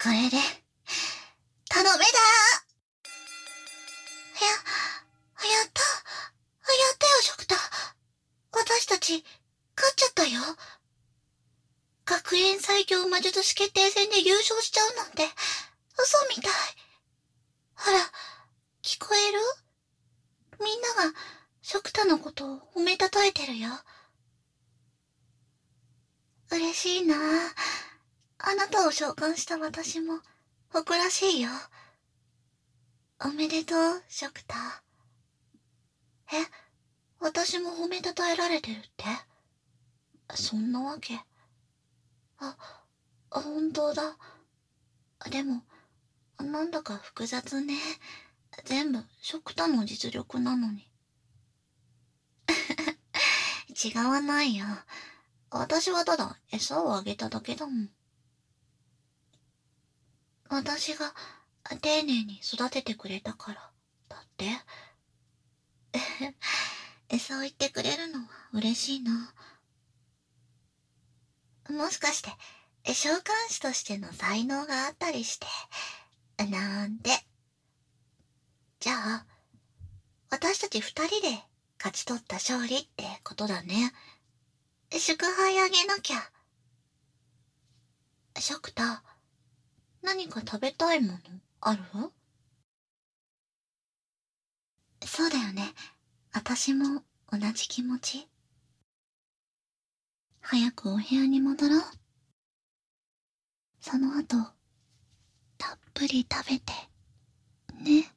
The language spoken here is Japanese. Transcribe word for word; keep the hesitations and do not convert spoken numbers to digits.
これで、頼めだー。や、やった。やったよ、ショクタ。私たち、勝っちゃったよ。学園最強魔術師決定戦で優勝しちゃうなんて、嘘みたい。ほら、聞こえる？みんなが、ショクタのことを褒めたたえてるよ。嬉しいなぁ。あなたを召喚した私も、誇らしいよ。おめでとう、ショクタ。え、私も褒めたたえられてるって？そんなわけ。あ、本当だ。でも、なんだか複雑ね。全部、ショクタの実力なのに。違わないよ。私はただ餌をあげただけだもん。私が丁寧に育ててくれたから、だって。餌を言ってくれるのは嬉しいな。もしかして、召喚師としての才能があったりして、なんて。じゃあ、私たち二人で勝ち取った勝利ってことだね。祝杯あげなきゃ。ショクタ、何か食べたいものある？そうだよね。私も同じ気持ち。早くお部屋に戻ろう。その後、たっぷり食べて、ね。